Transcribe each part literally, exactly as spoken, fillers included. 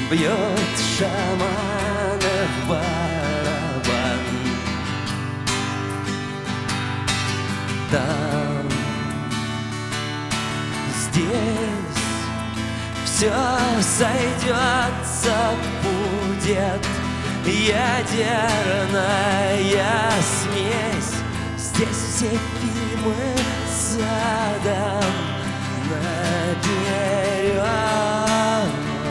бьет шаманов барабан. Там, здесь все сойдется, будет ядерная смесь. Здесь все фильмы задом наперед.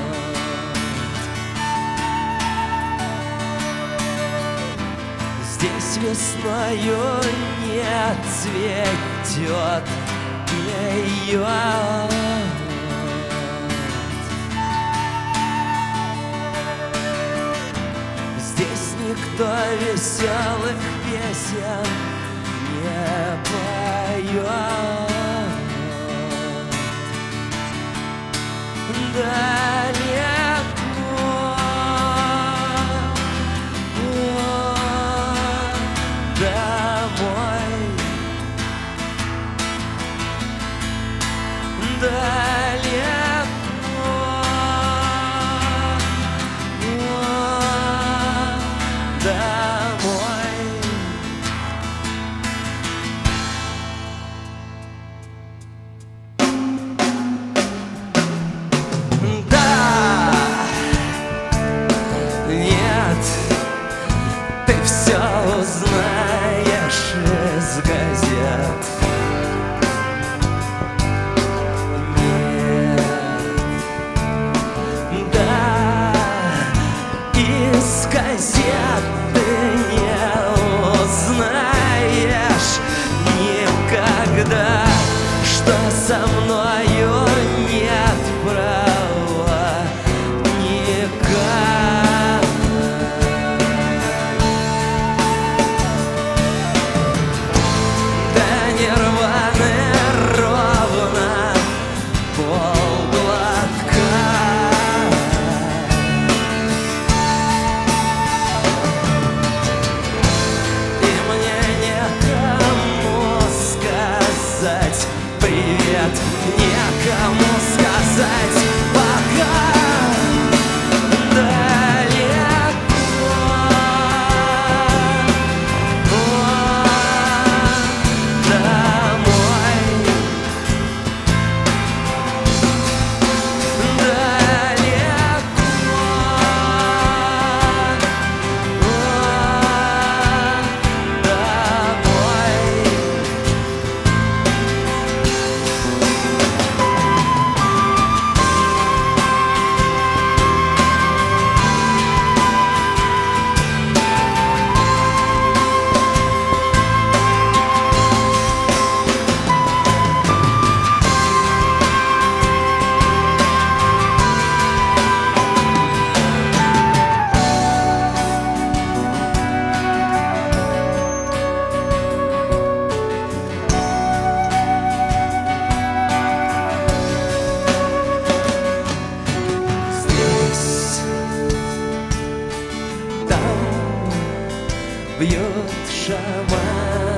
Здесь весною не цветет пейот. Здесь никто веселых песен не поет. Далеко домой, далеко домой. Да, нет, ты все узнаешь из газет. Нет, да, из газет ты не узнаешь никогда, что со мною нет права никак. До нирваны ровно полглотка. И мне некому сказать привет, некому сказать пока. Далеко домой, далеко домой. Здесь, там бьет шаман.